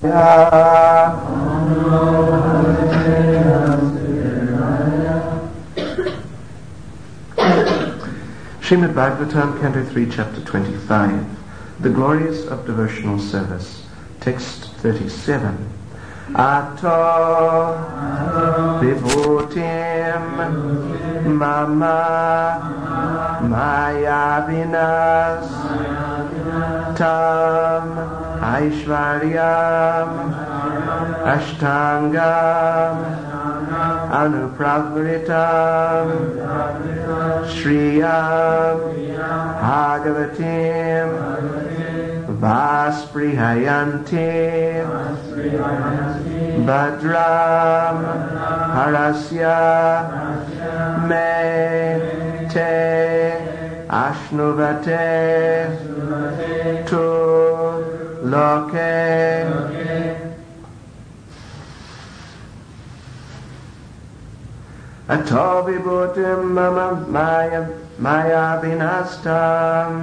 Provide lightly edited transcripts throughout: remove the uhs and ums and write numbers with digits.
Srimad Bhagavatam, Canto 3, Chapter 25, The Glories of Devotional Service, Text 37. Ato vibhutim mama maya vinas tam aishvaryam ashtangam anupravritam shriyam bhagavatim vasprihayantim Badram Harasya Me Te Ashnuvate Tu Loke. Ato vibhutim mama maya vinastam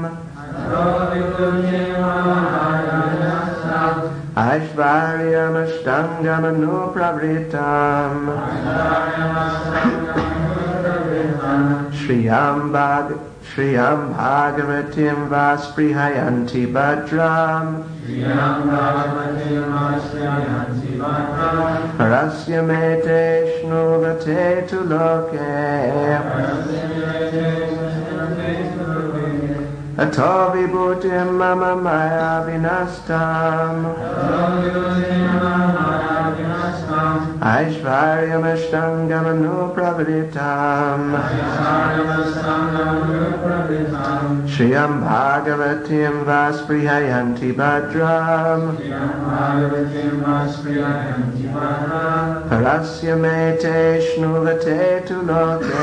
Aishvaryam ashtangam anupravritam Shriyam bhagavatim vasprihayanti badram Parasya mete shnuvate tu loke. Ato vibhutim mama maya vinastam Aishvaryam ashtangam anupravritam Shriyam bhagavatim vasprihayanti badram Parasya mete shnuvate tu loke.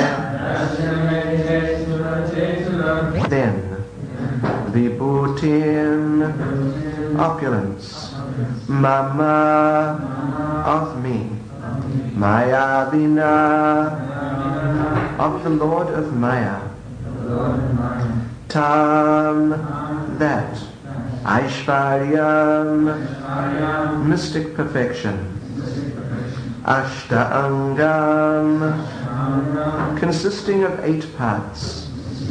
Then vibhutim, opulence, mama, of me, maya vina, of the Lord of Maya, tam, that, aishvaryam, mystic perfection, ashtangam, consisting of 8 parts,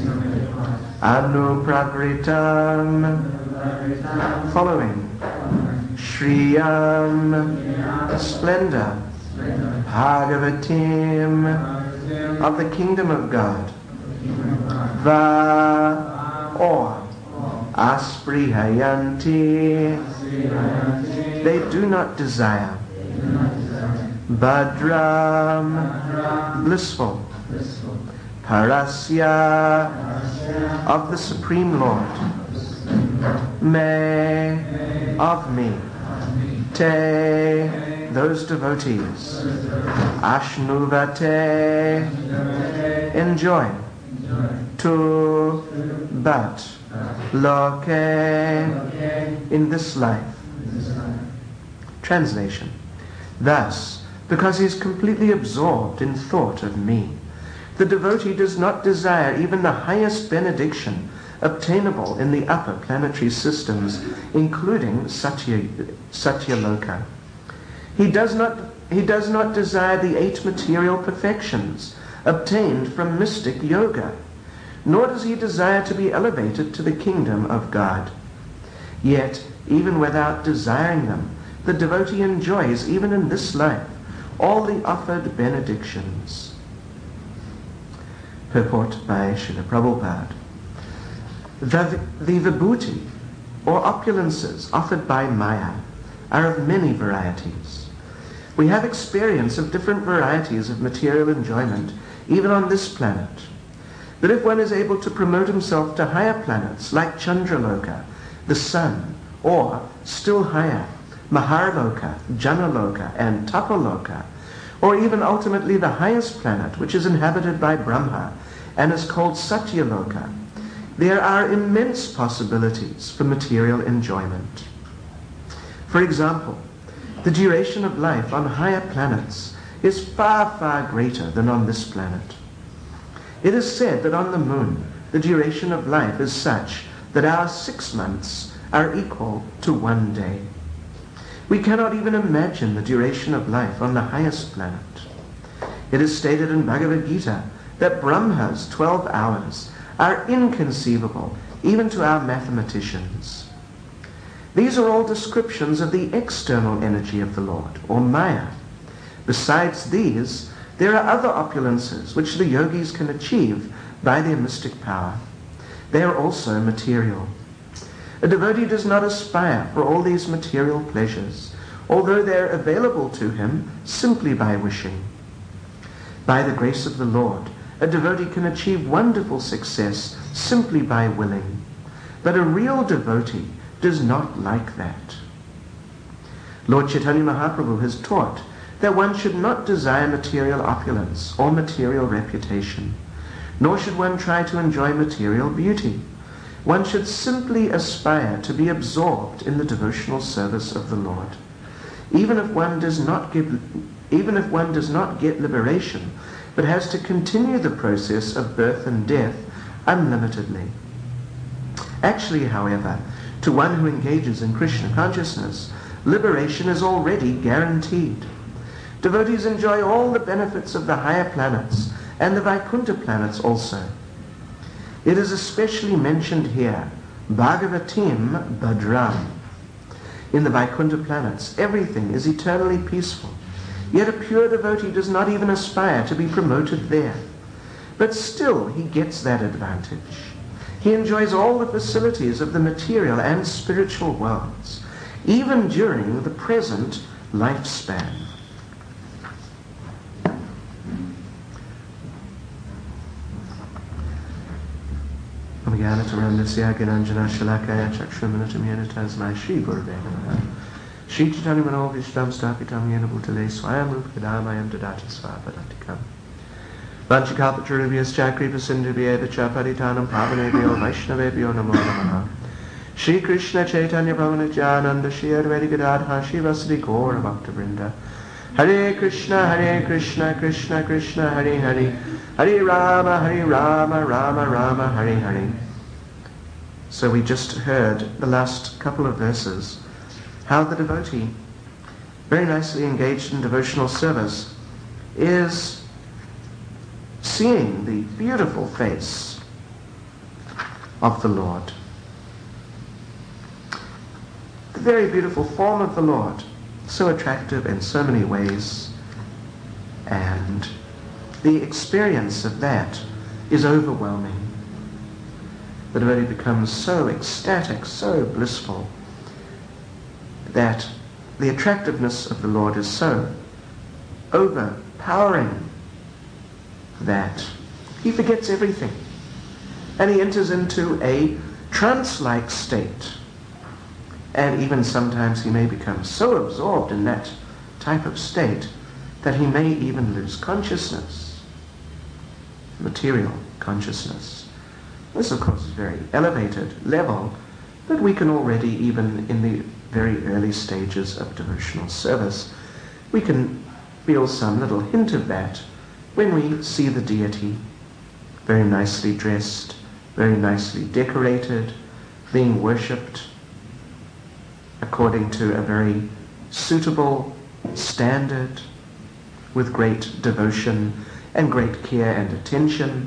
anupravritam, following, shriyam, splendor, bhagavatim, of the kingdom of God, va, or, asprihayanti, they do not desire, badram, blissful, parasya, of the Supreme Lord, me, of me, te, those devotees, ashnuvate, enjoy, tu, but, loke, in this life. Translation. Thus, because he is completely absorbed in thought of me, the devotee does not desire even the highest benediction obtainable in the upper planetary systems, including Satyaloka. He does not desire the 8 material perfections obtained from mystic yoga, nor does he desire to be elevated to the kingdom of God. Yet, even without desiring them, the devotee enjoys, even in this life, all the offered benedictions. Purport by Srila Prabhupada. The vibhuti, or opulences offered by Maya, are of many varieties. We have experience of different varieties of material enjoyment, even on this planet. But if one is able to promote himself to higher planets like Chandraloka, the sun, or, still higher, Maharloka, Janaloka, and Tapaloka, or even ultimately the highest planet, which is inhabited by Brahma and is called Satyaloka, there are immense possibilities for material enjoyment. For example, the duration of life on higher planets is far, far greater than on this planet. It is said that on the moon, the duration of life is such that our 6 months are equal to 1 day. We cannot even imagine the duration of life on the highest planet. It is stated in Bhagavad Gita that Brahma's 12 hours are inconceivable even to our mathematicians. These are all descriptions of the external energy of the Lord, or Maya. Besides these, there are other opulences which the yogis can achieve by their mystic power. They are also material. A devotee does not aspire for all these material pleasures, although they are available to him simply by wishing. By the grace of the Lord, a devotee can achieve wonderful success simply by willing. But a real devotee does not like that. Lord Chaitanya Mahaprabhu has taught that one should not desire material opulence or material reputation, nor should one try to enjoy material beauty. One should simply aspire to be absorbed in the devotional service of the Lord. Even if one does not get liberation, but has to continue the process of birth and death unlimitedly. Actually, however, to one who engages in Krishna consciousness, liberation is already guaranteed. Devotees enjoy all the benefits of the higher planets and the Vaikuntha planets also. It is especially mentioned here, Bhagavatim Bhadram. In the Vaikuntha planets, everything is eternally peaceful. Yet a pure devotee does not even aspire to be promoted there. But still he gets that advantage. He enjoys all the facilities of the material and spiritual worlds, even during the present lifespan. Shri Chaitanya Manobhishtam Stapitam Yena Bhutale Swayam Rupadhamayam Dadati Swapadantikam Vanchikalpatarubhyas Chakripa Sindhubhyeva Chaparitanam Pavanebhyo Vaishnavebhyo Namo Namaha Shri Krishna Chaitanya Prabhupada Shri Advaita Gadadha Shri Vasadi Gaura Bhakta Vrinda Hare Krishna Krishna Krishna Hare Hare Hare Rama Rama Hare Hare. So we just heard the last couple of verses, how the devotee, very nicely engaged in devotional service, is seeing the beautiful face of the Lord. The very beautiful form of the Lord, so attractive in so many ways, and the experience of that is overwhelming. The devotee becomes so ecstatic, so blissful, that the attractiveness of the Lord is so overpowering that he forgets everything, and he enters into a trance-like state. And even sometimes he may become so absorbed in that type of state that he may even lose consciousness, material consciousness. This, of course, is a very elevated level, but we can already, even in the very early stages of devotional service, we can feel some little hint of that when we see the deity very nicely dressed, very nicely decorated, being worshipped according to a very suitable standard, with great devotion and great care and attention.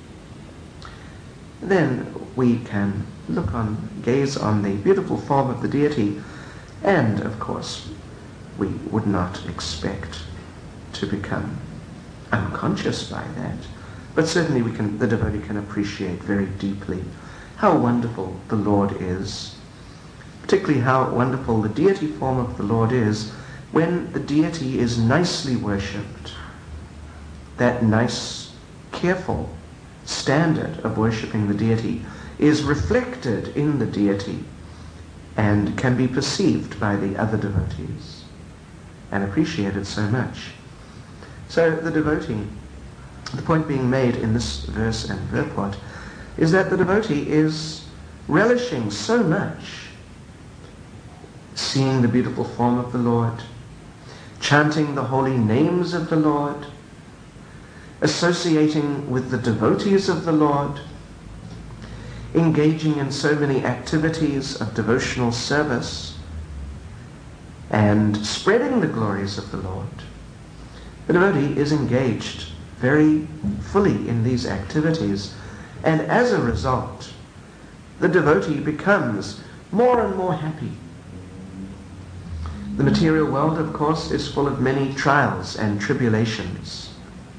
Then we can gaze on the beautiful form of the deity, and of course we would not expect to become unconscious by that, but certainly the devotee can appreciate very deeply how wonderful the Lord is, particularly how wonderful the deity form of the Lord is when the deity is nicely worshipped. That nice, careful standard of worshipping the deity is reflected in the deity and can be perceived by the other devotees and appreciated so much. So the devotee, the point being made in this verse and purport, is that the devotee is relishing so much seeing the beautiful form of the Lord, chanting the holy names of the Lord, associating with the devotees of the Lord, engaging in so many activities of devotional service, and spreading the glories of the Lord. The devotee is engaged very fully in these activities, and as a result, the devotee becomes more and more happy. The material world, of course, is full of many trials and tribulations.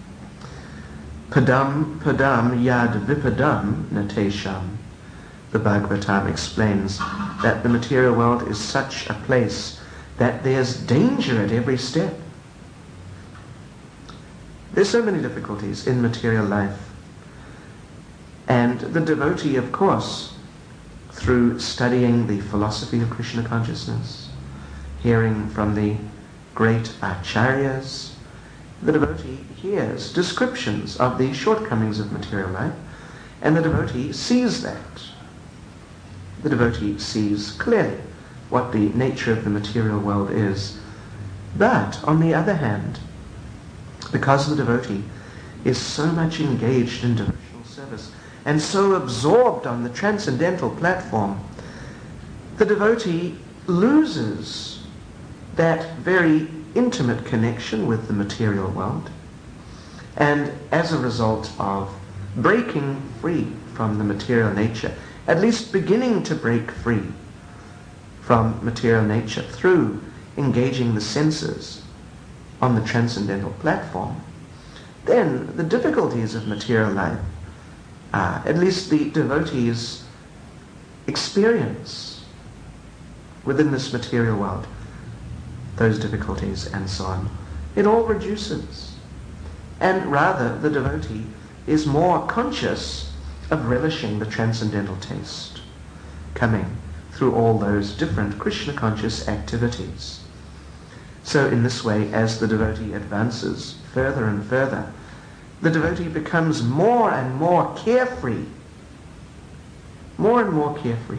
Padam yad vipadam natesham. The Bhagavatam explains that the material world is such a place that there's danger at every step. There's so many difficulties in material life. And the devotee, of course, through studying the philosophy of Krishna consciousness, hearing from the great acharyas, the devotee hears descriptions of the shortcomings of material life, and the devotee sees that. The devotee sees clearly what the nature of the material world is. But, on the other hand, because the devotee is so much engaged in devotional service and so absorbed on the transcendental platform, the devotee loses that very intimate connection with the material world. And as a result of breaking free from the material nature, at least beginning to break free from material nature through engaging the senses on the transcendental platform, then the difficulties of material life, at least the devotee's experience within this material world, those difficulties and so on, it all reduces. And rather, the devotee is more conscious of relishing the transcendental taste coming through all those different Krishna conscious activities. So in this way, as the devotee advances further and further, the devotee becomes more and more carefree. More and more carefree.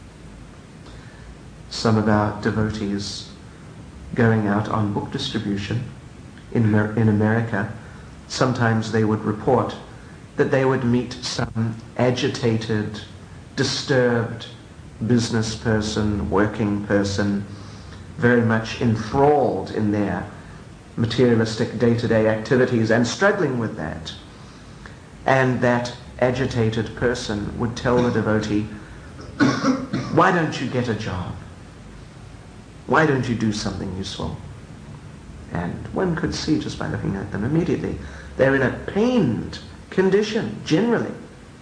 Some of our devotees going out on book distribution in America, sometimes they would report that they would meet some agitated, disturbed business person, working person, very much enthralled in their materialistic day-to-day activities and struggling with that. And that agitated person would tell the devotee, why don't you get a job? Why don't you do something useful? And one could see just by looking at them immediately, they're in a pained condition, generally.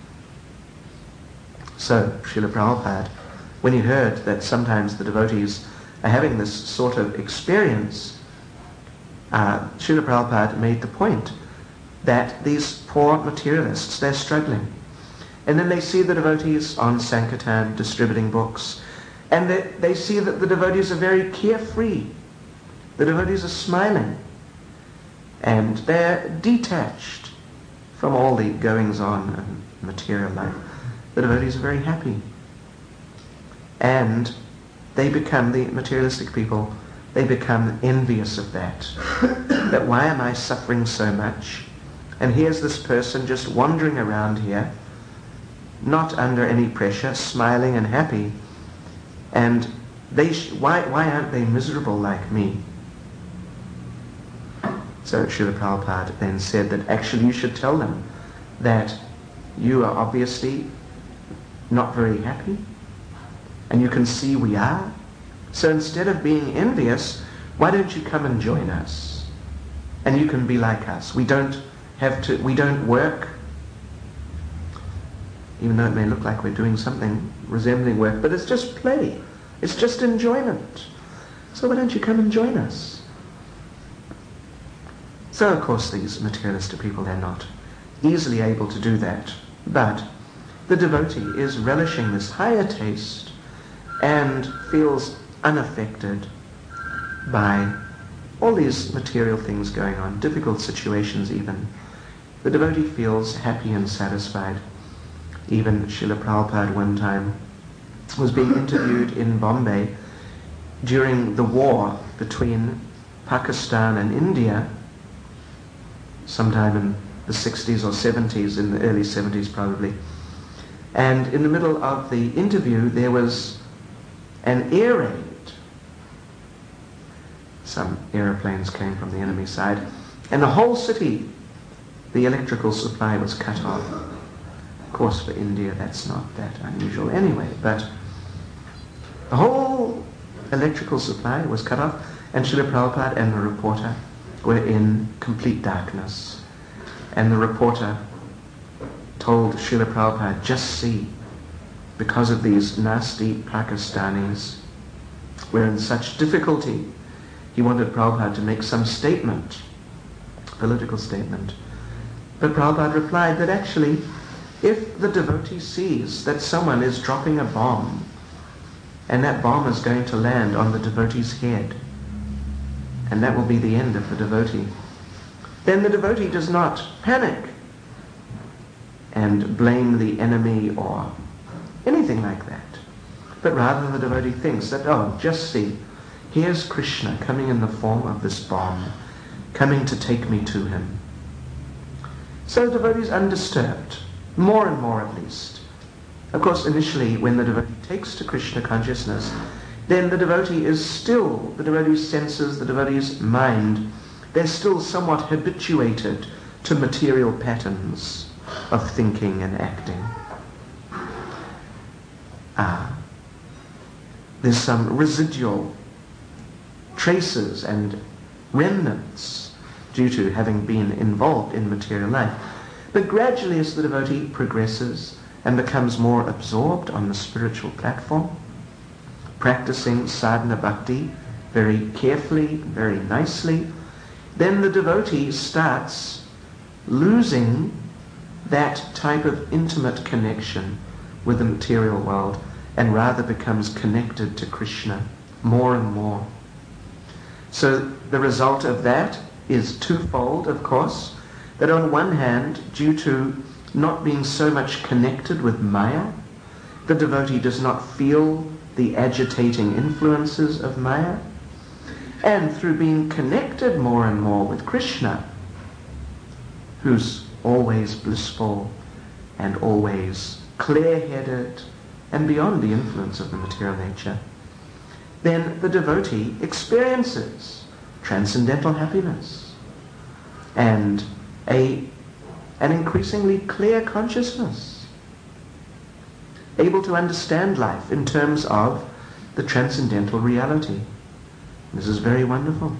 So, Srila Prabhupada, when he heard that sometimes the devotees are having this sort of experience, Srila Prabhupada made the point that these poor materialists, they're struggling. And then they see the devotees on Sankirtan distributing books, and they see that the devotees are very carefree. The devotees are smiling, and they're detached from all the goings-on of material life. The devotees are very happy. And they become, the materialistic people, they become envious of that. That why am I suffering so much? And here's this person just wandering around here, not under any pressure, smiling and happy. And why aren't they miserable like me? So Srila Prabhupada then said that actually you should tell them that you are obviously not very happy, and you can see we are. So instead of being envious, why don't you come and join us? And you can be like us. We don't work, even though it may look like we're doing something resembling work, but it's just play. It's just enjoyment. So why don't you come and join us? So of course these materialistic people, they're not easily able to do that. But the devotee is relishing this higher taste and feels unaffected by all these material things going on, difficult situations even. The devotee feels happy and satisfied. Even Srila Prabhupada one time was being interviewed in Bombay during the war between Pakistan and India, sometime in the 60s or 70s, in the early 70s probably. And in the middle of the interview there was an air raid. some aeroplanes came from the enemy side, and the whole city, the electrical supply was cut off. Of course, for India, that's not that unusual anyway, but the whole electrical supply was cut off, and Srila Prabhupada and the reporter were in complete darkness. And the reporter told Srila Prabhupada, just see, because of these nasty Pakistanis, we're in such difficulty. He wanted Prabhupada to make some statement, political statement. But Prabhupada replied that actually, if the devotee sees that someone is dropping a bomb, and that bomb is going to land on the devotee's head, and that will be the end of the devotee, then the devotee does not panic and blame the enemy or anything like that. But rather the devotee thinks that, oh, just see, here's Krishna coming in the form of this bomb, coming to take me to him. So the devotee is undisturbed, more and more at least. Of course, initially, when the devotee takes to Krishna consciousness, then the devotee is still, the devotee's senses, the devotee's mind, they're still somewhat habituated to material patterns of thinking and acting. There's some residual traces and remnants due to having been involved in material life. But gradually, as the devotee progresses and becomes more absorbed on the spiritual platform, practicing sadhana bhakti very carefully, very nicely, then the devotee starts losing that type of intimate connection with the material world and rather becomes connected to Krishna more and more. So the result of that is twofold, of course, that on one hand, due to not being so much connected with Maya, the devotee does not feel the agitating influences of Maya, and through being connected more and more with Krishna, who's always blissful and always clear-headed and beyond the influence of the material nature, then the devotee experiences transcendental happiness and an increasingly clear consciousness, able to understand life in terms of the transcendental reality. This is very wonderful.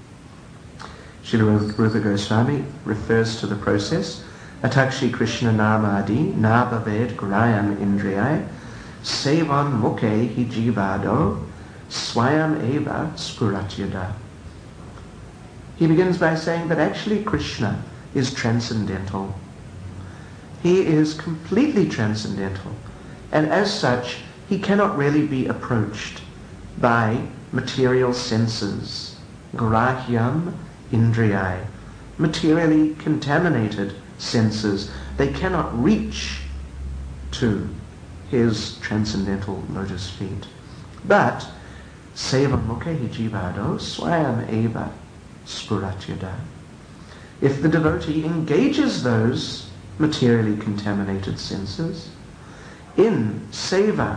Srila Rupa Goswami refers to the process, Atakshi Krishna Namadi Nabhaved Grayam Indriyai Sevan Mukhe Hi Jivado Swayam Eva Spuratyada. He begins by saying that actually Krishna is transcendental. He is completely transcendental, and as such he cannot really be approached by material senses, grahyam indriyai, materially contaminated senses. They cannot reach to his transcendental lotus feet. But seva mukhe jivado swayam eva spuratyada. If the devotee engages those materially contaminated senses in seva,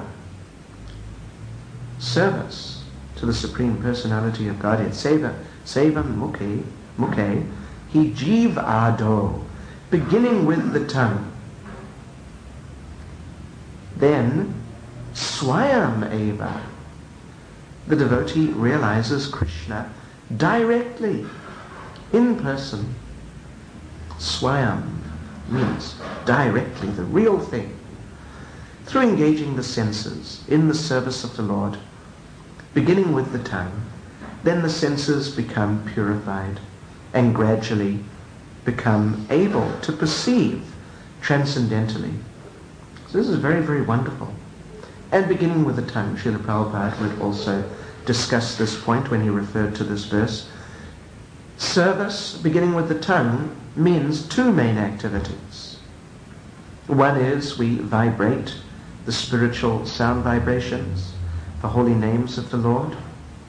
service to the Supreme Personality of Godhead, seva mukhe, hi jivado, beginning with the tongue, then swayam eva, the devotee realizes Krishna directly, in person. Swayam means directly, the real thing. Through engaging the senses in the service of the Lord, beginning with the tongue, then the senses become purified and gradually become able to perceive transcendentally. So this is very, very wonderful. And beginning with the tongue, Srila Prabhupada would also discuss this point when he referred to this verse. Service, beginning with the tongue, means two main activities. One is we vibrate the spiritual sound vibrations, the holy names of the Lord,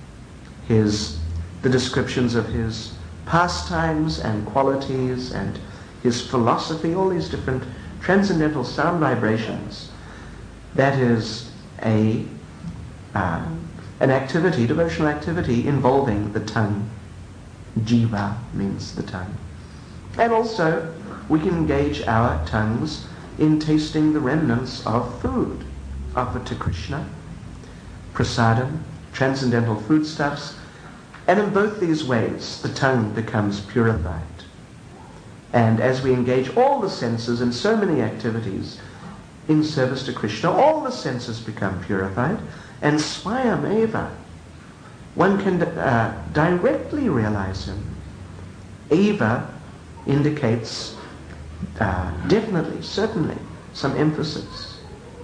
the descriptions of his pastimes and qualities and his philosophy, all these different transcendental sound vibrations. That is a an activity, devotional activity, involving the tongue. Jiva means the tongue. And also, we can engage our tongues in tasting the remnants of food offered to Krishna, prasadam, transcendental foodstuffs, and in both these ways, the tongue becomes purified. And as we engage all the senses in so many activities in service to Krishna, all the senses become purified, and swayam eva, one can directly realize him. Eva indicates definitely, certainly, some emphasis.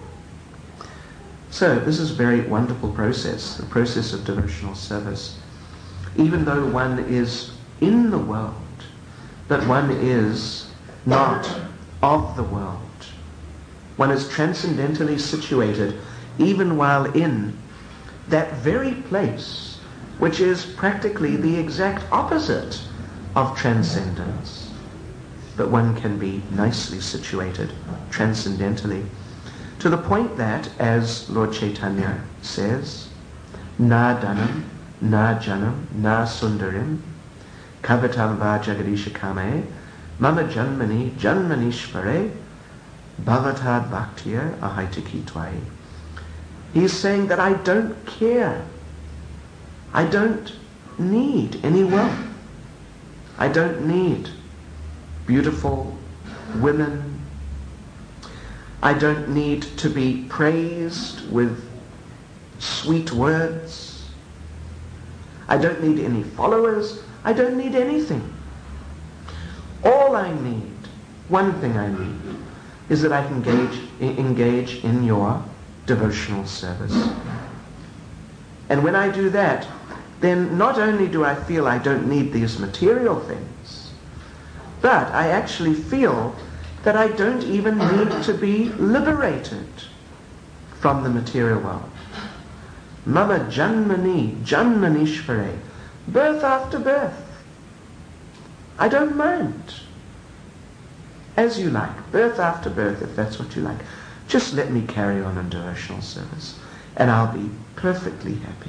So this is a very wonderful process, the process of devotional service. Even though one is in the world, but one is not of the world. One is transcendentally situated even while in that very place, which is practically the exact opposite of transcendence. But one can be nicely situated transcendentally, to the point that, as Lord Chaitanya says, na dhanam, na janam, na sundarim, kavatam va jagadisha kame, mama janmani janmanishvare, bhavatad bhaktiya ahaitiki tvai. He's saying that I don't care. I don't need any wealth. I don't need beautiful women. I don't need to be praised with sweet words. I don't need any followers. I don't need anything. All I need, one thing I need, is that I can engage in your devotional service. And when I do that, then not only do I feel I don't need these material things, but I actually feel that I don't even need to be liberated from the material world. Mama janmani, janmanishvare, birth after birth. I don't mind. As you like, birth after birth, if that's what you like. Just let me carry on in devotional service, and I'll be perfectly happy.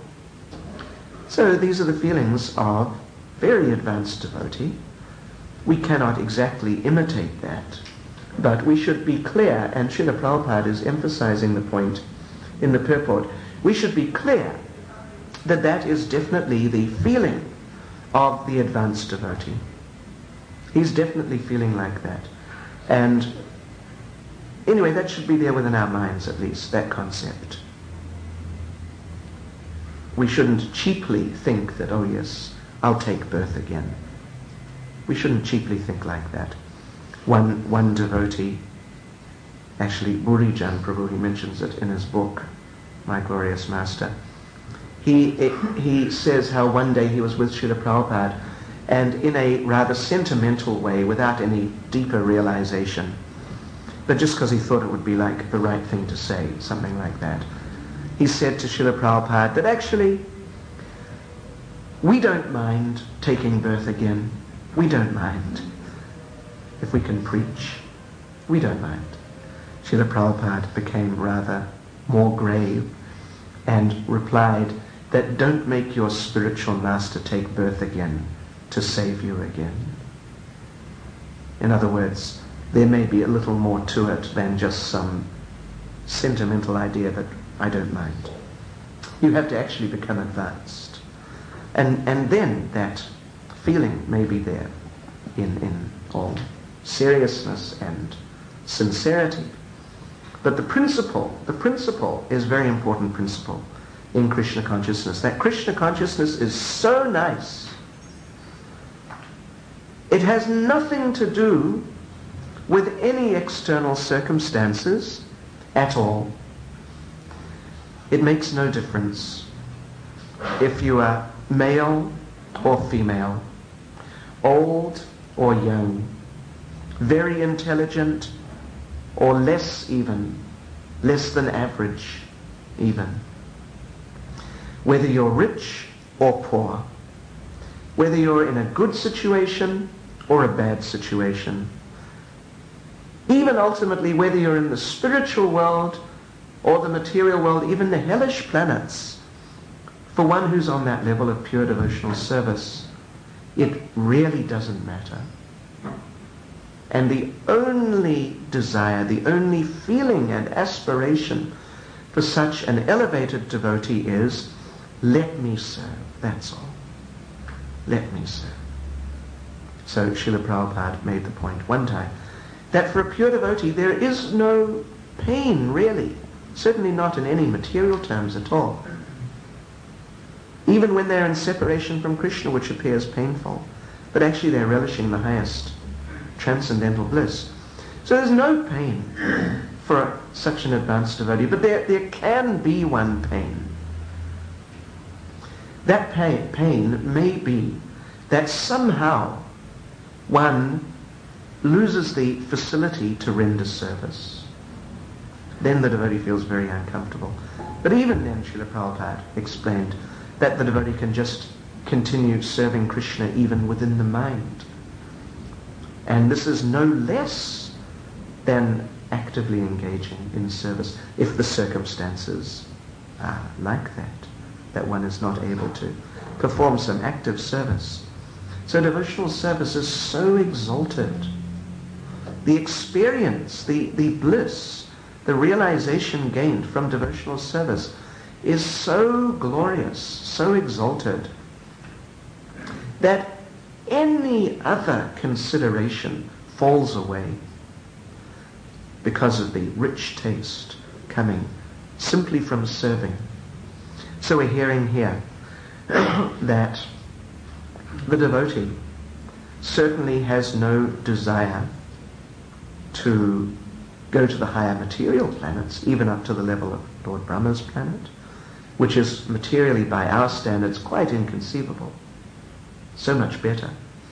So these are the feelings of very advanced devotee. We cannot exactly imitate that, but we should be clear, and Srila Prabhupada is emphasizing the point in the purport, we should be clear that that is definitely the feeling of the advanced devotee. He's definitely feeling like that. And anyway, that should be there within our minds at least, that concept. We shouldn't cheaply think that, oh yes, I'll take birth again. We shouldn't cheaply think like that. One devotee, actually Burijan Prabhu, he mentions it in his book, My Glorious Master. He says how one day he was with Srila Prabhupada, and in a rather sentimental way, without any deeper realization, but just because he thought it would be like the right thing to say, something like that, he said to Srila Prabhupada that actually, we don't mind taking birth again. We don't mind. If we can preach, we don't mind. Srila Prabhupada became rather more grave and replied that don't make your spiritual master take birth again to save you again. In other words, there may be a little more to it than just some sentimental idea that I don't mind. You have to actually become advanced. And then that feeling may be there in all seriousness and sincerity. But the principle is a very important principle in Krishna consciousness. That Krishna consciousness is so nice. It has nothing to do with any external circumstances at all. It makes no difference if you are male or female, old or young, very intelligent or less even, less than average even. Whether you're rich or poor, whether you're in a good situation or a bad situation, even ultimately whether you're in the spiritual world or the material world, even the hellish planets, For one who's on that level of pure devotional service, it really doesn't matter. And the only desire, the only feeling and aspiration for such an elevated devotee is, let me serve, that's all. Let me serve. So Srila Prabhupada made the point one time that for a pure devotee there is no pain really, certainly not in any material terms at all. Even when they're in separation from Krishna, which appears painful, but actually they're relishing the highest transcendental bliss. So there's no pain for such an advanced devotee, but there can be one pain. That pain may be that somehow one loses the facility to render service. Then the devotee feels very uncomfortable. But even then, Srila Prabhupada explained that the devotee can just continue serving Krishna even within the mind. And this is no less than actively engaging in service if the circumstances are like that one is not able to perform some active service. So devotional service is so exalted. The experience, the bliss, the realization gained from devotional service is so glorious, so exalted, that any other consideration falls away because of the rich taste coming simply from serving. So we're hearing here that the devotee certainly has no desire to go to the higher material planets, even up to the level of Lord Brahma's planet, which is materially by our standards quite inconceivable. So much better.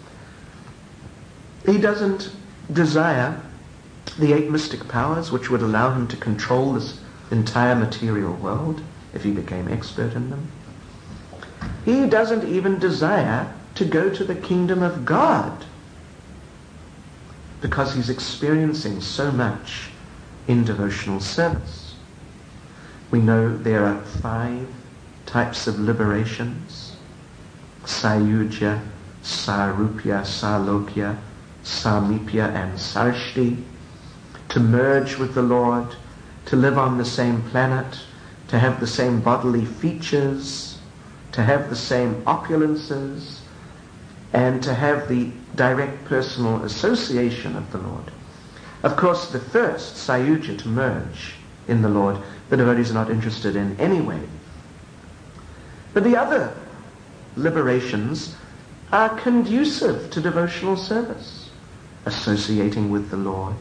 He doesn't desire the 8 mystic powers which would allow him to control this entire material world if he became expert in them. He doesn't even desire to go to the kingdom of God because he's experiencing so much in devotional service. We know there are 5 types of liberations: Sayuja, Sarupya, Salokya, Samipya, and Sarshti. To merge with the Lord, to live on the same planet, to have the same bodily features, to have the same opulences, and to have the direct personal association of the Lord. Of course, the first, Sayuja, to merge in the Lord, the devotees are not interested in anyway. But the other liberations are conducive to devotional service, associating with the Lord.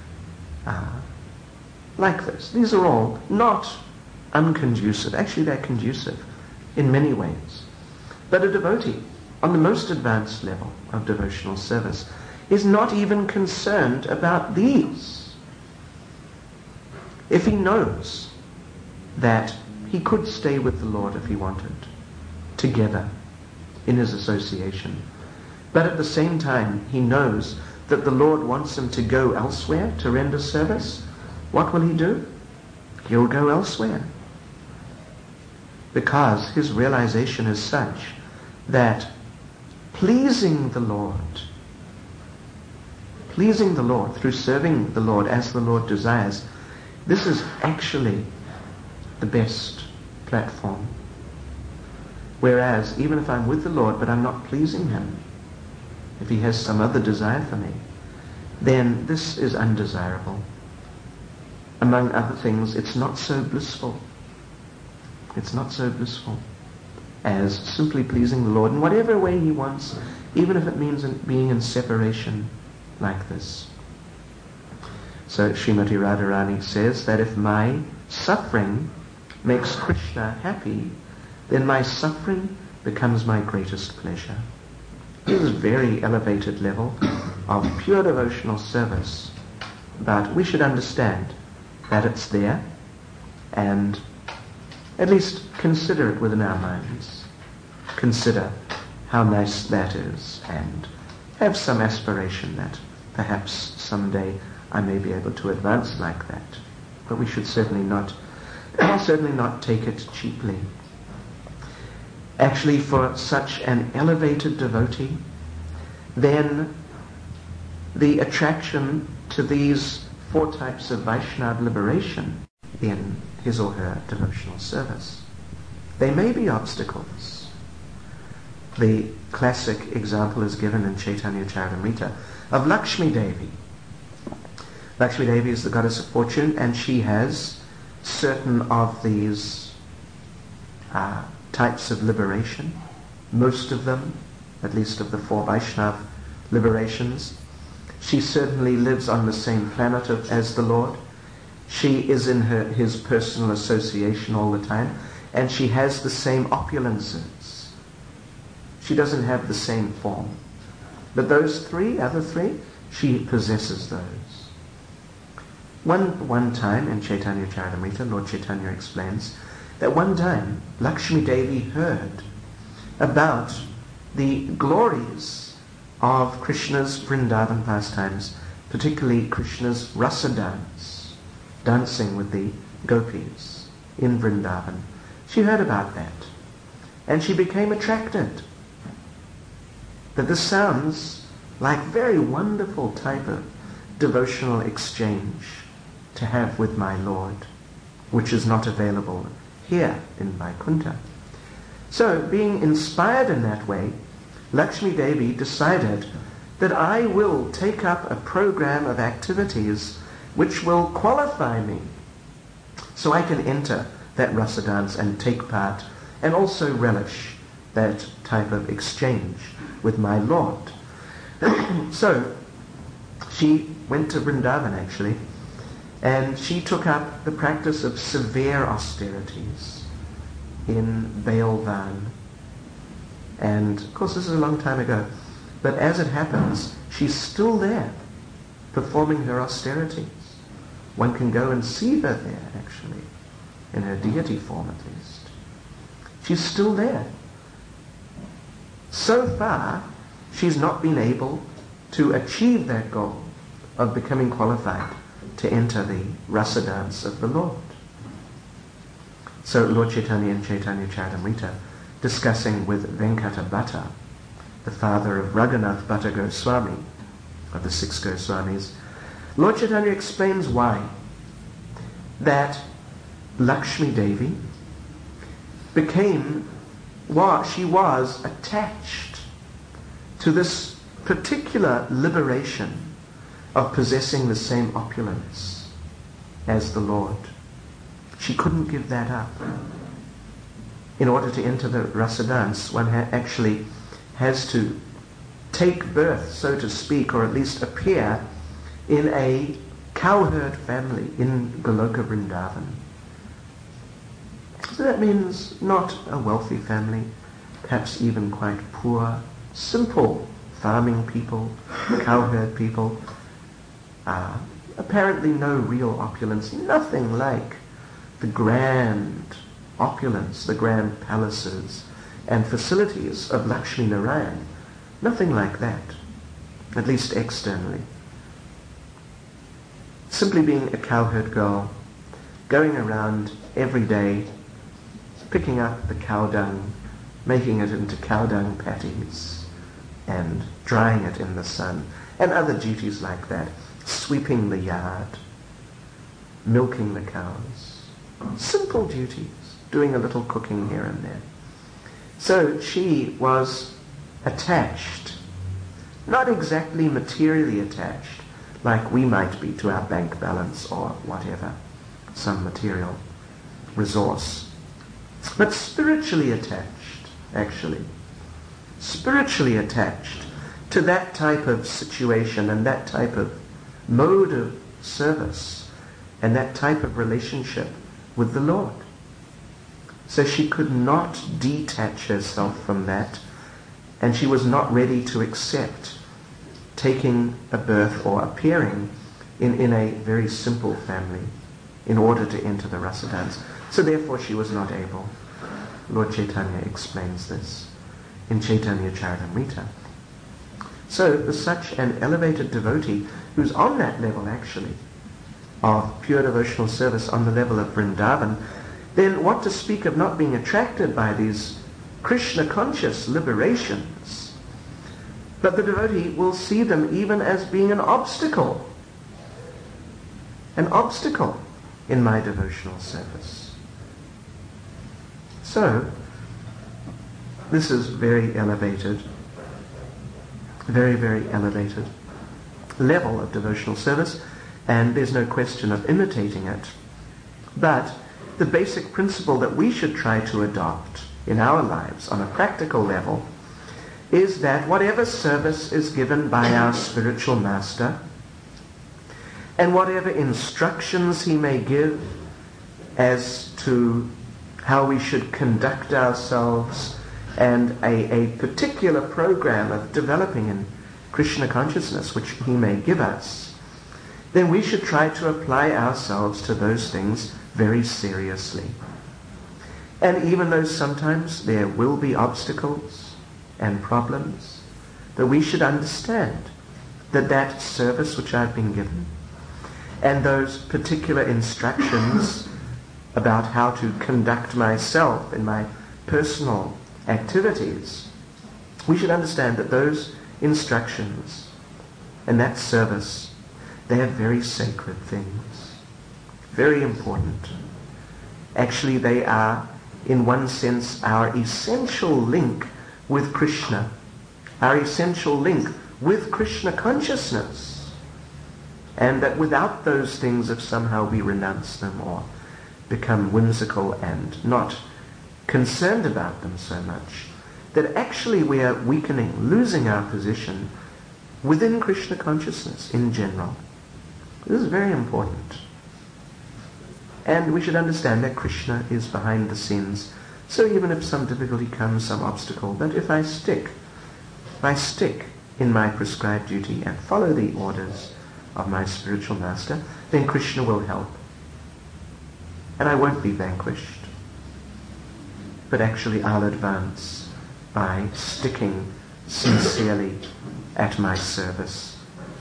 Like this. These are all not unconducive. Actually, they're conducive in many ways. But a devotee, on the most advanced level of devotional service, is not even concerned about these. If he knows that he could stay with the Lord if he wanted, together in his association, but at the same time he knows that the Lord wants him to go elsewhere to render service, what will he do? He'll go elsewhere. Because his realization is such that pleasing the Lord through serving the Lord as the Lord desires, this is actually the best platform. Whereas, even if I'm with the Lord but I'm not pleasing him, if he has some other desire for me, then this is undesirable. Among other things, it's not so blissful. It's not so blissful as simply pleasing the Lord in whatever way he wants, even if it means being in separation like this. So Srimati Radharani says that if my suffering makes Krishna happy, then my suffering becomes my greatest pleasure. This is a very elevated level of pure devotional service. But we should understand that it's there and at least consider it within our minds. Consider how nice that is and have some aspiration that perhaps someday I may be able to advance like that. But we should certainly not take it cheaply. Actually, for such an elevated devotee, then the attraction to these 4 types of Vaishnava liberation in his or her devotional service. They may be obstacles. The classic example is given in Chaitanya Charitamrita of Lakshmi Devi. Lakshmi Devi is the goddess of fortune, and she has certain of these types of liberation. Most of them, at least of the 4 Vaishnava liberations. She certainly lives on the same planet as the Lord. She is in his personal association all the time, and she has the same opulences. She doesn't have the same form. But those other three, she possesses those. One time in Chaitanya Charitamrita, Lord Chaitanya explains that one time Lakshmi Devi heard about the glories of Krishna's Vrindavan pastimes, particularly Krishna's rasa dance, dancing with the gopis in Vrindavan. She heard about that, and she became attracted. That this sounds like very wonderful type of devotional exchange to have with my Lord, which is not available here in Vaikuntha. So, being inspired in that way, Lakshmi Devi decided that I will take up a program of activities which will qualify me so I can enter that rasa dance and take part and also relish that type of exchange with my Lord. So she went to Vrindavan actually, and she took up the practice of severe austerities in Bailvan. And of course this is a long time ago, but as it happens, she's still there performing her austerities. One can go and see her there actually, in her deity form at least. She's still there. So far, she's not been able to achieve that goal of becoming qualified to enter the rasa dance of the Lord. So Lord Chaitanya in Chaitanya Charitamrita, discussing with Venkata Bhatta, the father of Raghunath Bhatta Goswami, of the 6 Goswamis, Lord Chaitanya explains why that Lakshmi Devi she was attached to this particular liberation of possessing the same opulence as the Lord. She couldn't give that up. In order to enter the rasa dance, one actually has to take birth, so to speak, or at least appear in a cowherd family in Goloka Vrindavan. So that means not a wealthy family, perhaps even quite poor, simple farming people, cowherd people, apparently no real opulence, nothing like the grand opulence, the grand palaces and facilities of Lakshmi Narayan. Nothing like that, at least externally. Simply being a cowherd girl, going around every day, picking up the cow dung, making it into cow dung patties, and drying it in the sun, and other duties like that, sweeping the yard, milking the cows. Simple duties, doing a little cooking here and there. So she was attached, not exactly materially attached, like we might be to our bank balance or whatever, some material resource, but spiritually attached, actually. Spiritually attached to that type of situation and that type of mode of service and that type of relationship with the Lord. So she could not detach herself from that, and she was not ready to accept taking a birth or appearing in a very simple family in order to enter the rasa dance. So therefore she was not able. Lord Chaitanya explains this in Chaitanya Charitamrita. So for such an elevated devotee who's on that level actually of pure devotional service on the level of Vrindavan, then what to speak of not being attracted by these Krishna-conscious liberations, but the devotee will see them even as being an obstacle in my devotional service. So, this is very elevated, very, very elevated level of devotional service, and there's no question of imitating it. But the basic principle that we should try to adopt in our lives on a practical level is that whatever service is given by our spiritual master and whatever instructions he may give as to how we should conduct ourselves and a particular program of developing in Krishna consciousness which he may give us, then we should try to apply ourselves to those things very seriously. And even though sometimes there will be obstacles and problems, that we should understand that that service which I've been given and those particular instructions about how to conduct myself in my personal activities, we should understand that those instructions and that service, they are very sacred things, very important. Actually, they are, in one sense, our essential link with Krishna, our essential link with Krishna consciousness. And that without those things, if somehow we renounce them or become whimsical and not concerned about them so much, that actually we are weakening, losing our position within Krishna consciousness in general. This is very important. And we should understand that Krishna is behind the scenes. So even if some difficulty comes, some obstacle, that if I stick in my prescribed duty and follow the orders of my spiritual master, then Krishna will help. And I won't be vanquished. But actually I'll advance by sticking sincerely at my service,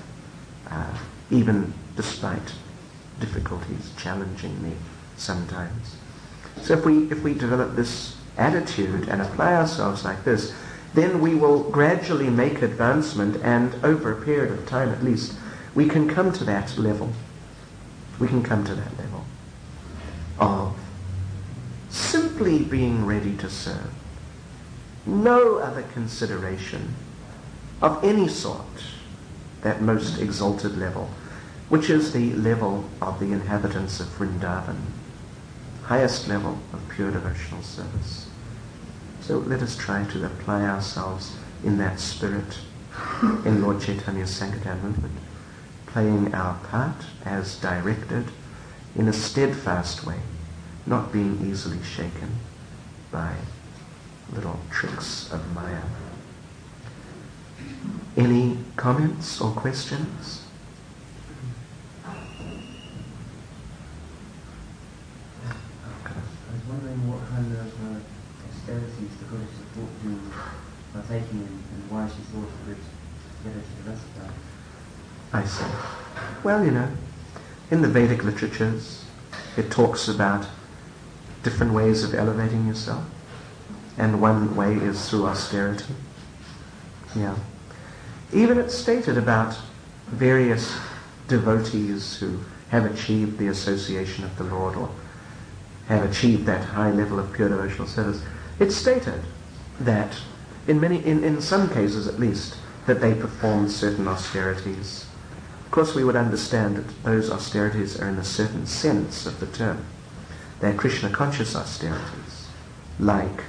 even despite difficulties challenging me sometimes. So if we develop this attitude and apply ourselves like this, then we will gradually make advancement, and over a period of time at least, we can come to that level. We can come to that level of simply being ready to serve. No other consideration of any sort, that most exalted level, which is the level of the inhabitants of Vrindavan, highest level of pure devotional service. So let us try to apply ourselves in that spirit in Lord Chaitanya's Sankirtan movement, playing our part as directed in a steadfast way, not being easily shaken by little tricks of Maya. Any comments or questions? I was wondering what kind of austerities the goddess of fortune partaking in, and why she thought it would get her to the rest of that. I see. Well, in the Vedic literatures, it talks about different ways of elevating yourself, and one way is through austerity. Yeah. Even it's stated about various devotees who have achieved the association of the Lord or have achieved that high level of pure devotional service. It's stated that in some cases at least, that they performed certain austerities. Of course, we would understand that those austerities are in a certain sense of the term. They're Krishna conscious austerities, like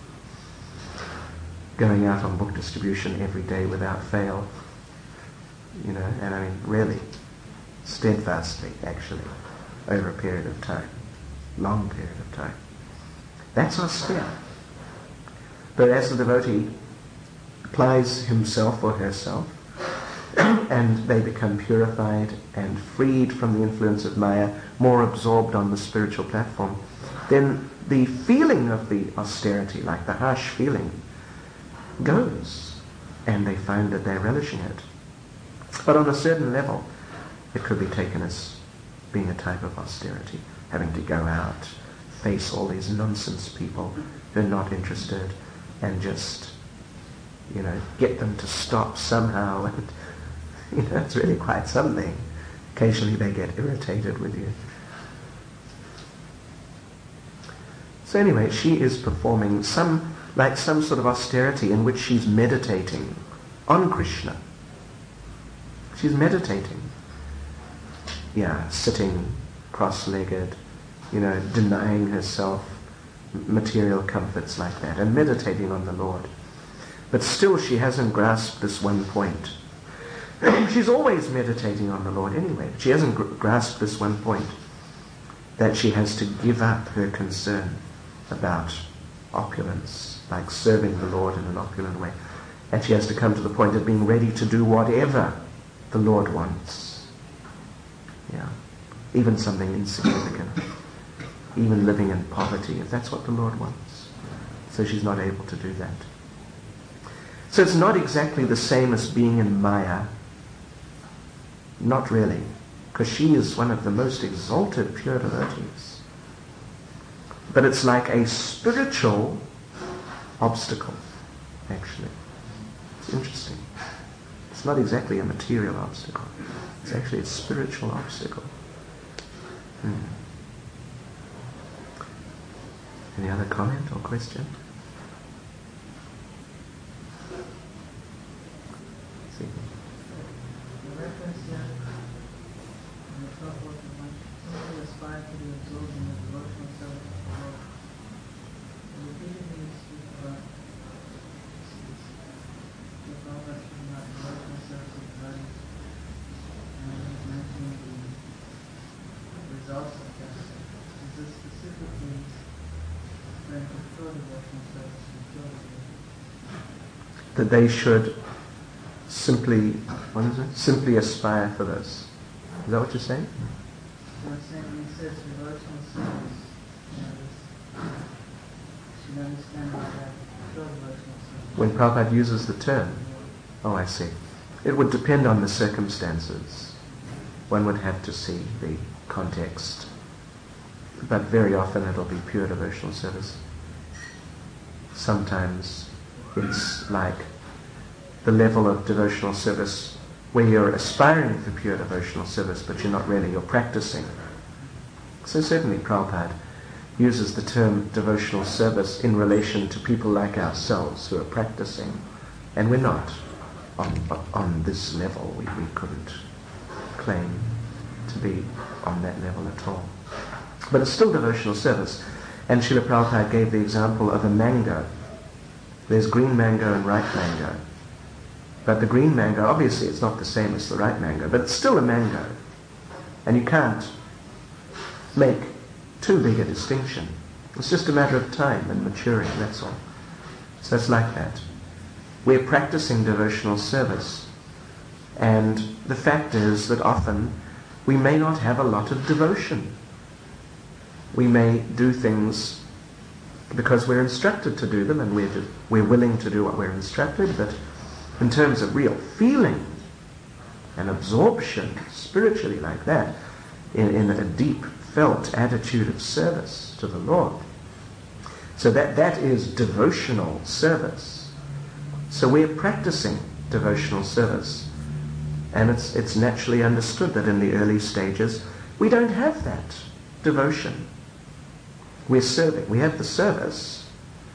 going out on book distribution every day without fail, and I mean really steadfastly, actually, over a period of time, long period of time. That's austere. But as the devotee applies himself or herself, and they become purified and freed from the influence of Maya, more absorbed on the spiritual platform, then the feeling of the austerity, like the harsh feeling, goes, and they find that they're relishing it. But on a certain level, it could be taken as being a type of austerity, having to go out, face all these nonsense people who are not interested, and just, get them to stop somehow. And, it's really quite something. Occasionally they get irritated with you. So anyway, she is performing some sort of austerity in which she's meditating on Krishna. She's meditating. Yeah, sitting cross-legged, denying herself material comforts like that, and meditating on the Lord. But still she hasn't grasped this one point. She's always meditating on the Lord anyway. She hasn't grasped this one point, that she has to give up her concern about opulence, like serving the Lord in an opulent way. And she has to come to the point of being ready to do whatever the Lord wants. Yeah. Even something insignificant. Even living in poverty, if that's what the Lord wants. So she's not able to do that. So it's not exactly the same as being in Maya. Not really. Because she is one of the most exalted pure devotees. But it's like a spiritual obstacle, actually. It's interesting. It's not exactly a material obstacle. It's actually a spiritual obstacle. Any other comment or question? See. The reference here in the 12th book of March, somebody aspire to be absorbed in the devotional service of the Lord. And repeatedly speak about the Prabhupada speaking about the devotional service of the body, and he's mentioning the results of that. Is this specifically referring to pure devotional service and pure devotion? That they should simply aspire for this. Is that what you're saying? So I'm saying when he says devotional service, should understand that pure devotional service. When Prabhupada uses the term, oh, I see. It would depend on the circumstances. One would have to see the context. But very often it'll be pure devotional service. Sometimes it's like the level of devotional service where you're aspiring for pure devotional service, but you're practicing. So certainly Prabhupada uses the term devotional service in relation to people like ourselves who are practicing, and we're not on this level. We couldn't claim to be on that level at all. But it's still devotional service. And Srila Prabhupada gave the example of a mango. There's green mango and ripe mango. But the green mango, obviously it's not the same as the ripe mango, but it's still a mango. And you can't make too big a distinction. It's just a matter of time and maturing, that's all. So it's like that. We're practicing devotional service. And the fact is that often we may not have a lot of devotion. We may do things because we're instructed to do them, and we're willing to do what we're instructed, but in terms of real feeling and absorption, spiritually like that, in a deep felt attitude of service to the Lord. So that is devotional service. So we're practicing devotional service. And it's naturally understood that in the early stages we don't have that devotion. We're serving. We have the service,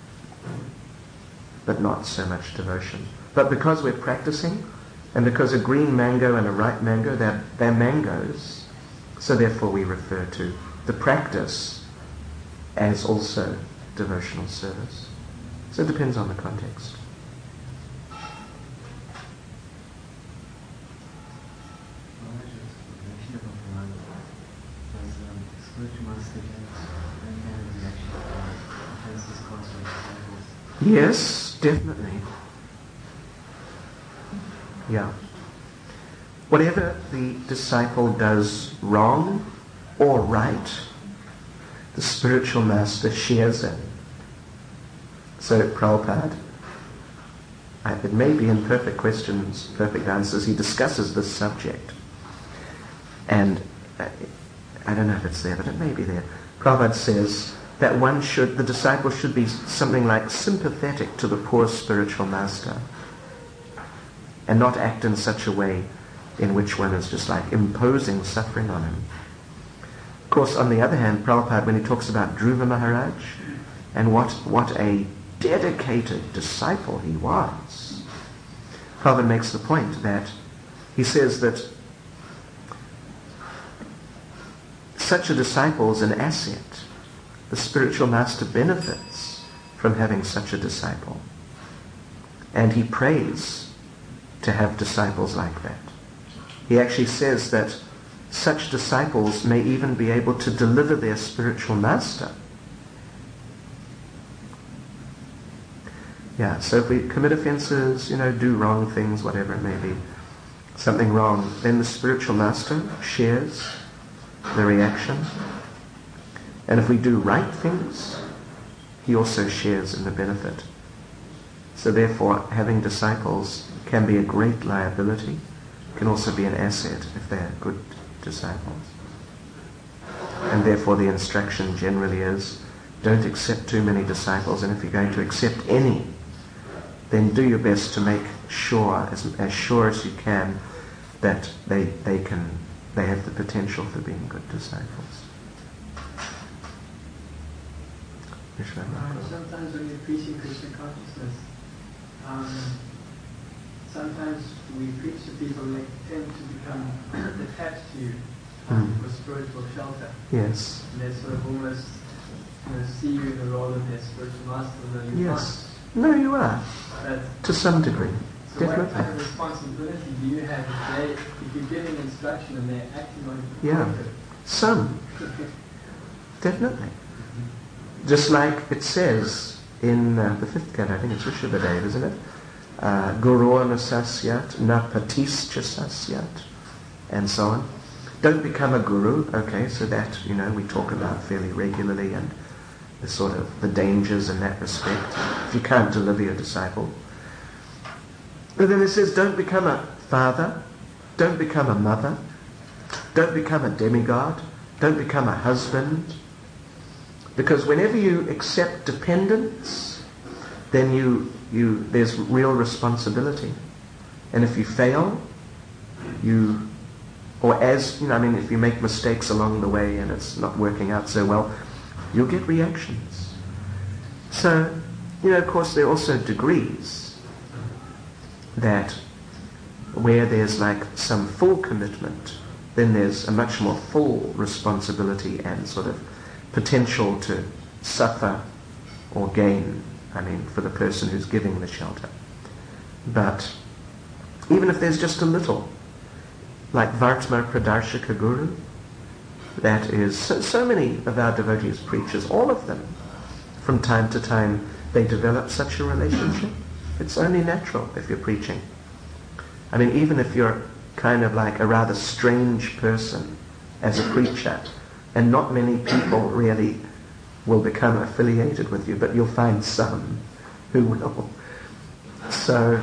but not so much devotion. But because we're practicing, and because a green mango and a ripe mango, they're mangoes, so therefore we refer to the practice as also devotional service. So it depends on the context. Yes, definitely. Yeah. Whatever the disciple does wrong or right, the spiritual master shares it. So Prabhupada, it may be in Perfect Questions, Perfect Answers, he discusses this subject. And I don't know if it's there, but it may be there. Prabhupada says that the disciple should be something like sympathetic to the poor spiritual master and not act in such a way in which one is just like imposing suffering on him. Of course, on the other hand, Prabhupada, when he talks about Dhruva Maharaj and what a dedicated disciple he was, Prabhupada makes the point that he says that such a disciple is an asset. The spiritual master benefits from having such a disciple. And he prays to have disciples like that. He actually says that such disciples may even be able to deliver their spiritual master. Yeah, so if we commit offenses, do wrong things, whatever it may be, something wrong, then the spiritual master shares the reaction. And if we do right things, he also shares in the benefit. So therefore, having disciples can be a great liability, can also be an asset if they're good disciples. And therefore the instruction generally is, don't accept too many disciples, and if you're going to accept any, then do your best to make sure, as sure as you can, that they have the potential for being good disciples. Sometimes when you're preaching Krishna consciousness, sometimes we preach to people and they tend to become attached to you for spiritual shelter. Yes. And they sort of almost see you in the role of their spiritual master, though you're yes. No, you are. To some degree. So Definitely. what kind of responsibility do you have if you're giving instruction and they're acting on it? Yeah. Some. Definitely. Just like it says in the fifth canto, I think it's Rishabhadev, isn't it? Guru na sasyat, na patischa sasyat, and so on. Don't become a guru, okay, so that, we talk about fairly regularly, and the sort of the dangers in that respect, if you can't deliver your disciple. But then it says, don't become a father, don't become a mother, don't become a demigod, don't become a husband, because whenever you accept dependence, then there's real responsibility. And if you fail, if you make mistakes along the way and it's not working out so well, you'll get reactions. So, of course, there are also degrees that where there's like some full commitment, then there's a much more full responsibility and sort of potential to suffer or gain, for the person who's giving the shelter. But even if there's just a little, like Vartma Pradarshika Guru, that is, so many of our devotees, preachers, all of them, from time to time, they develop such a relationship. It's only natural if you're preaching. Even if you're kind of like a rather strange person as a preacher, and not many people really will become affiliated with you, but you'll find some who will. So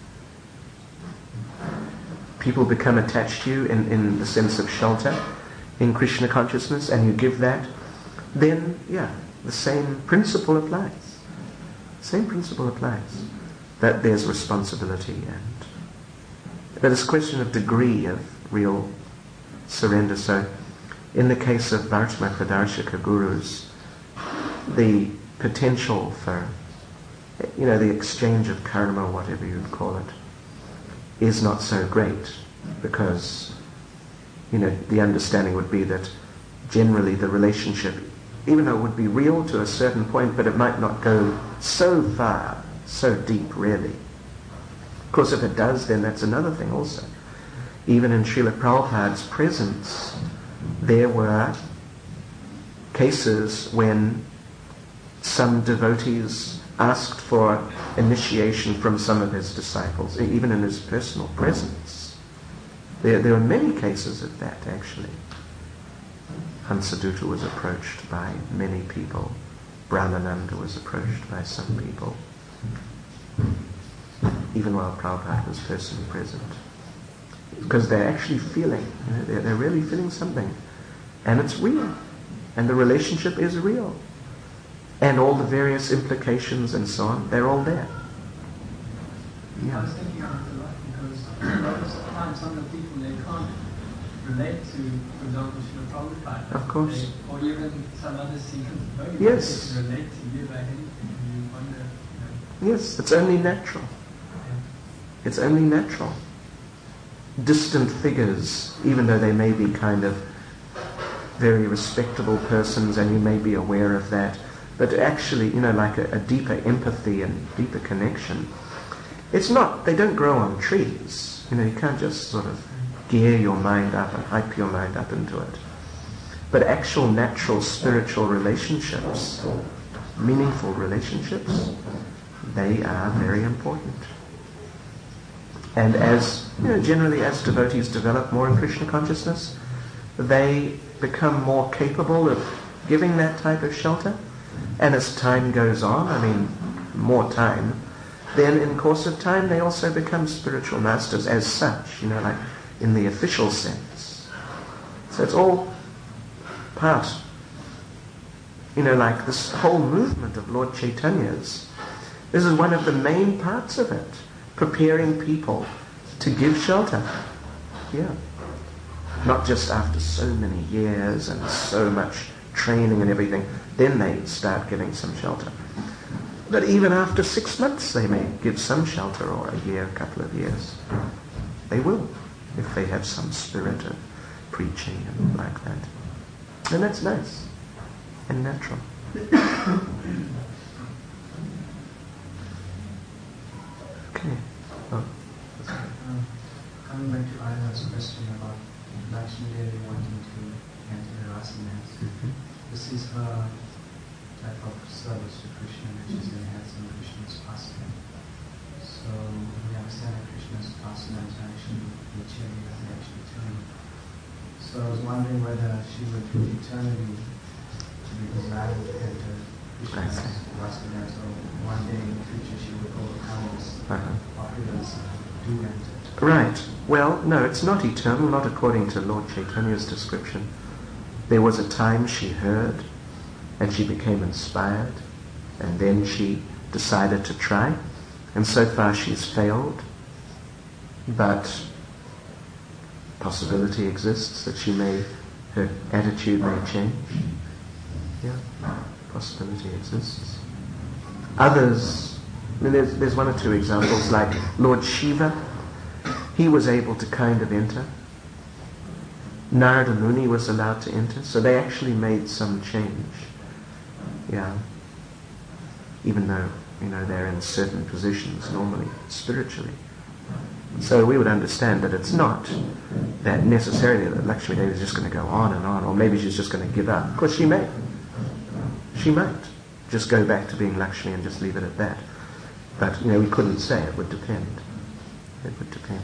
people become attached to you in the sense of shelter in Krishna consciousness, and you give that, then, the same principle applies. Same principle applies. That there's responsibility, but it's a question of degree of real surrender. So in the case of Vartma Pradarshika Gurus, the potential for, the exchange of karma, whatever you'd call it, is not so great, because, the understanding would be that generally the relationship, even though it would be real to a certain point, but it might not go so far, so deep, really. Of course, if it does, then that's another thing also. Even in Srila Prabhupada's presence, there were cases when some devotees asked for initiation from some of his disciples, even in his personal presence. There are many cases of that, actually. Hansadutta was approached by many people. Brahmananda was approached by some people, even while Prabhupada was personally present. Because they're actually feeling, they're really feeling something. And it's real. And the relationship is real. and all the various implications and so on, they're all there. I was thinking of it a lot because a lot of the time some of the people, they can't relate to, for example, Srila Prabhupada. Of course. Or even some other seekers. Yes. They can relate to you like anything, and you wonder, Yes, it's only natural. It's only natural. Distant figures, even though they may be kind of very respectable persons and you may be aware of that, but actually, like a deeper empathy and deeper connection, it's not, they don't grow on trees. You can't just sort of gear your mind up and hype your mind up into it. But actual natural spiritual relationships, meaningful relationships, they are very important. And as, generally as devotees develop more in Krishna consciousness, they become more capable of giving that type of shelter. And as time goes on, more time, then in course of time they also become spiritual masters as such, like in the official sense. So it's all part, like this whole movement of Lord Chaitanya's. This is one of the main parts of it, preparing people to give shelter. Yeah. Not just after so many years and so much training and everything, then they start giving some shelter. But even after 6 months they may give some shelter, or a year, a couple of years. They will, if they have some spirit of preaching and like that. And that's nice and natural. Okay. Oh. Coming back to Ayana's question about Lakshmi Devi wanting to enter the Rasanas, this is her type of service to Krishna, which is enhancing Krishna's pastime. So we understand that Krishna's pastimes are actually material and actually eternal. So I was wondering whether she would eternally be desiring to enter Krishna's Rasanas, or one day in the future she would overcome this populace do enter. Right. Well, no, it's not eternal, not according to Lord Chaitanya's description. There was a time she heard, and she became inspired, and then she decided to try, and so far she's failed. But possibility exists that her attitude may change. Yeah, possibility exists. Others, there's one or two examples, like Lord Shiva. He was able to kind of enter. Narada Muni was allowed to enter, so they actually made some change. Yeah. Even though, they're in certain positions normally, spiritually. So we would understand that it's not that necessarily that Lakshmi Devi is just going to go on and on, or maybe she's just going to give up. Of course she may. She might just go back to being Lakshmi and just leave it at that. But, we couldn't say. It would depend. It would depend.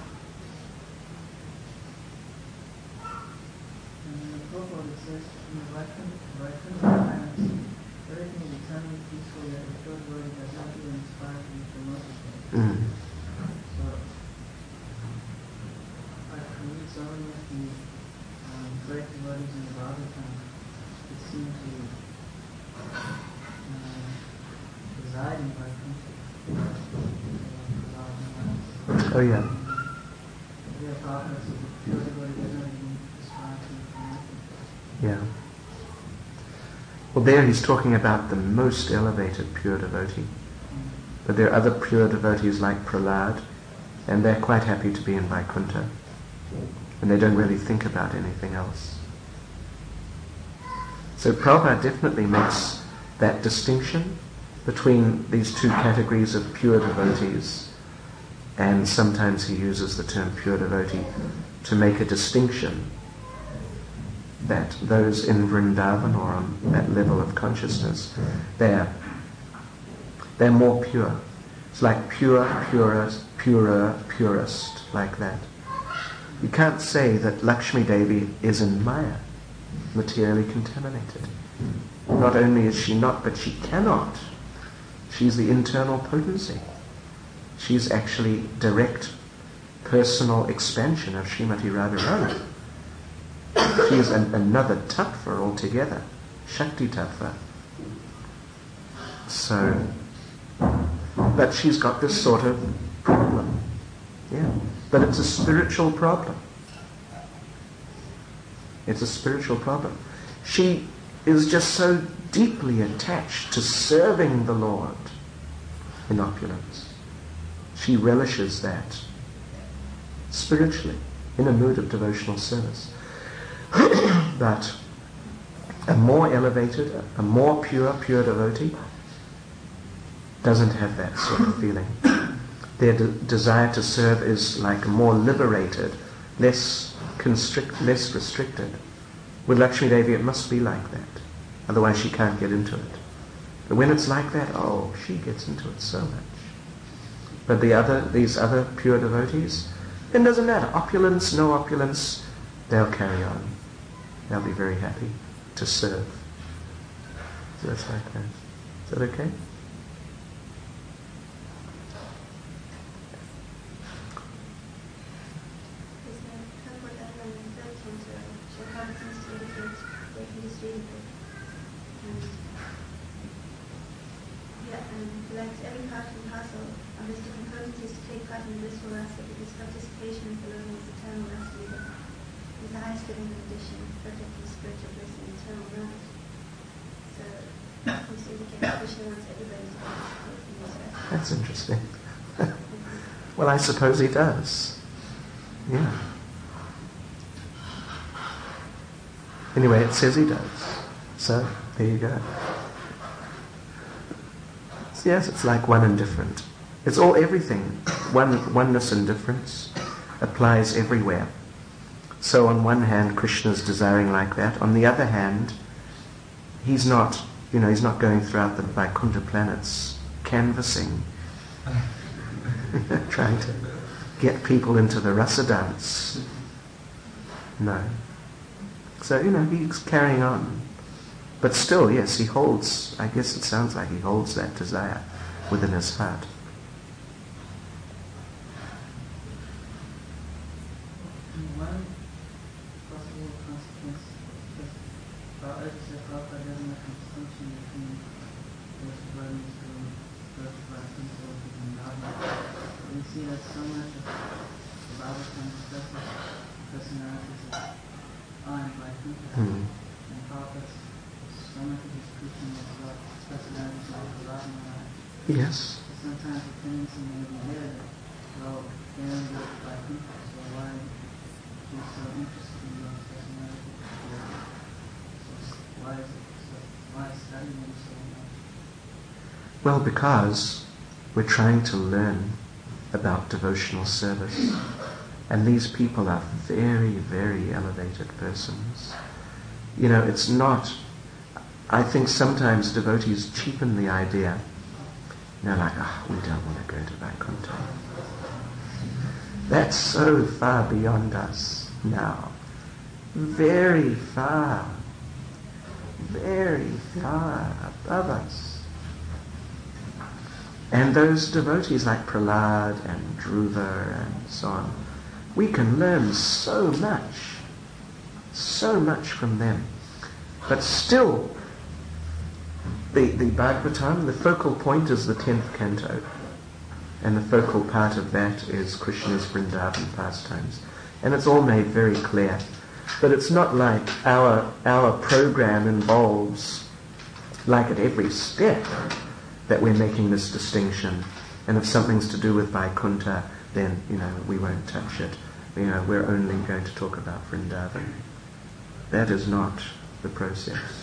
In the Prabhupada it says, everything is eternally peaceful, yet the pure devotee does not even inspire to be promoted. So, I read so many of the great devotees in the Bhagavatam that seem to reside in Vaikuntha. Oh yeah. They are partners of the pure devotee does not even aspire to be promoted. Yeah. Well, there he's talking about the most elevated pure devotee. But there are other pure devotees like Prahlad, and they're quite happy to be in Vaikuntha. And they don't really think about anything else. So Prabhupada definitely makes that distinction between these two categories of pure devotees, and sometimes he uses the term pure devotee to make a distinction that those in Vrindavan, or on that level of consciousness, they're more pure. It's like purest, like that. You can't say that Lakshmi Devi is in Maya, materially contaminated. Not only is she not, but she cannot. She's the internal potency. She's actually direct personal expansion of Srimati Radharani. She is another tattva altogether, Shakti tattva. So, but she's got this sort of problem. Yeah. But it's a spiritual problem. It's a spiritual problem. She is just so deeply attached to serving the Lord in opulence. She relishes that spiritually, in a mood of devotional service. But a more elevated, a more pure devotee doesn't have that sort of feeling. Their desire to serve is like more liberated, less restricted. With Lakshmi Devi it must be like that. Otherwise she can't get into it. But when it's like that, she gets into it so much. But these other pure devotees, it doesn't matter. Opulence, no opulence, they'll carry on. They'll be very happy to serve. So it's like that. Is that okay? Like every part and parcel of this different potencies to take part in the blissful rasa, because participation in the learning is eternal rasa leader, is the highest living condition, perfect in spiritual bliss and eternal knowledge. So, we see that Krishna wants everybody to participate in this rasa. That's interesting. Well, I suppose he does. Yeah. Anyway, it says he does. So, there you go. Yes, it's like one and different. It's all everything. Oneness and difference applies everywhere. So on one hand, Krishna's desiring like that. On the other hand, he's not going throughout the Vaikuntha planets canvassing, trying to get people into the rasa dance. No. So, he's carrying on. But still, yes, he holds, I guess it sounds like he holds that desire within his heart. One possible consequence is Prabhupada doesn't make a distinction between those devotees who go to Vaikuntha and Dharma. We see that so much of the Bhagavatam discusses personalities on Vaikuntha and Prabhupada. So much of his preaching is about personalities like Radha Maharaj. Yes. Sometimes the tendency may be there that, they don't go to Vaikuntha, so why is so interested in those personalities? So why study them so much? Well, because we're trying to learn about devotional service. And these people are very, very elevated persons. It's not... I think sometimes devotees cheapen the idea. Like, we don't want to go to Vaikuntha. That's so far beyond us now. Very far above us. And those devotees like Prahlad and Dhruva and so on, we can learn so much from them. But still, the Bhagavatam, the focal point is the 10th canto. And the focal part of that is Krishna's Vrindavan pastimes. And it's all made very clear. But it's not like our program involves, like at every step, that we're making this distinction. And if something's to do with Vaikuntha, then, we won't touch it. We're only going to talk about Vrindavan. That is not the process.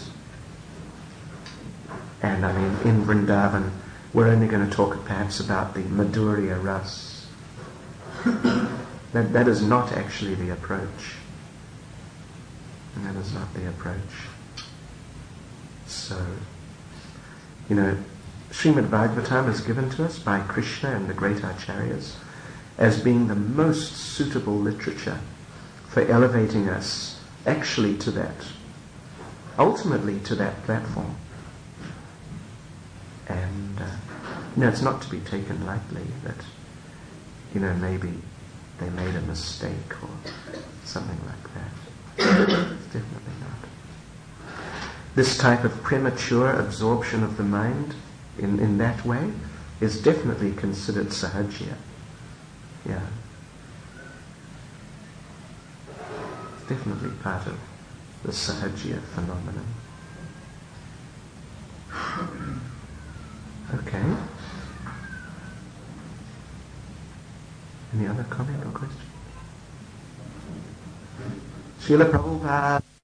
And in Vrindavan, we're only going to talk perhaps about the Madhurya Ras. That is not actually the approach. And that is not the approach. So, Srimad Bhagavatam is given to us by Krishna and the great Acharyas as being the most suitable literature for elevating us actually to that, ultimately to that platform. And it's not to be taken lightly that maybe they made a mistake or something like that. It's definitely not. This type of premature absorption of the mind in that way is definitely considered sahajya. Yeah. It's definitely part of the sahajya phenomenon. Okay. Any other comment or question? Srila Prabhupada.